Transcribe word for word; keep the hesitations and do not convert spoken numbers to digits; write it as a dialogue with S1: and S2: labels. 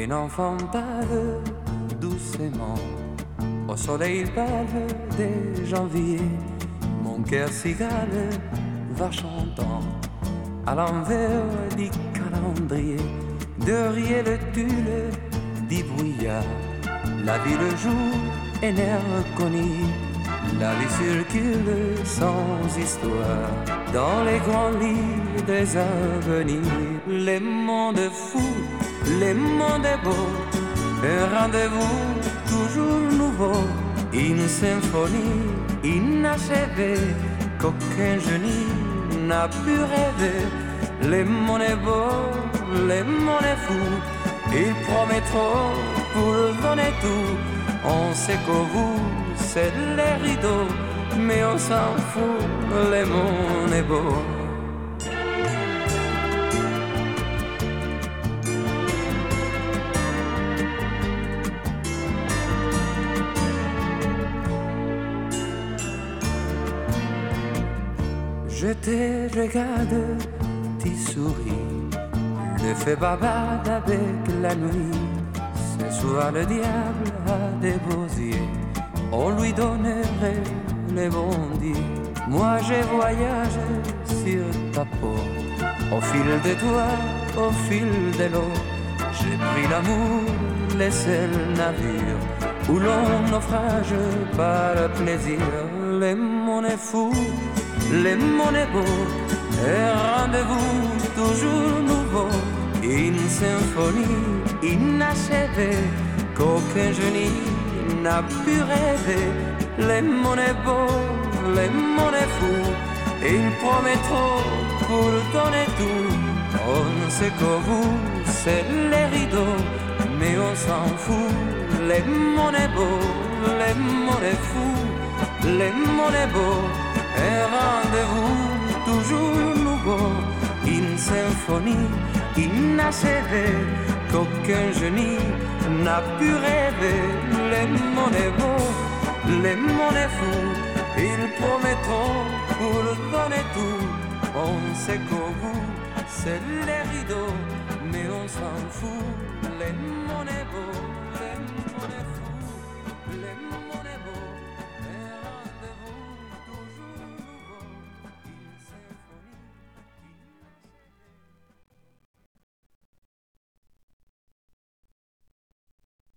S1: Un enfant parle doucement au soleil pâle de janvier. Mon cœur cigale va chantant à l'envers du calendrier. Derrière le tulle du brouillard, la vie le jour est l'air connu. La vie circule sans histoire dans les grands lits des avenirs. Le monde est fou, le monde est beau, un rendez-vous toujours nouveau, une symphonie inachevée qu'aucun génie n'a pu rêver. Le monde est beau, le monde est fou, il promet trop pour donner tout. On sait que vous, c'est les rideaux, mais on s'en fout, le monde est beau. Je te regarde, tu souris, le fais bavarde avec la nuit. Ce soir le diable a déposé, on lui donnerait les bondis. Moi je voyage sur ta peau, au fil de toi, au fil de l'eau. J'ai pris l'amour, les seuls navires où l'on naufrage par plaisir. Le monde est fou, le monde est beau, un rendez-vous toujours nouveau, une symphonie inachevée qu'aucun génie n'a pu rêver. Le monde est beau, le monde est fou, il promet trop pour donner tout. On sait que vous, c'est les rideaux, mais on s'en fout. Le monde est beau, le monde est fou, le monde est beau, un rendez-vous toujours nouveau, une symphonie inachevée qu'aucun génie n'a pu rêver. Le monde est beau, le monde est fou, ils promettront pour donner tout. On sait que vous, c'est les rideaux, mais on s'en fout. Le monde est beau.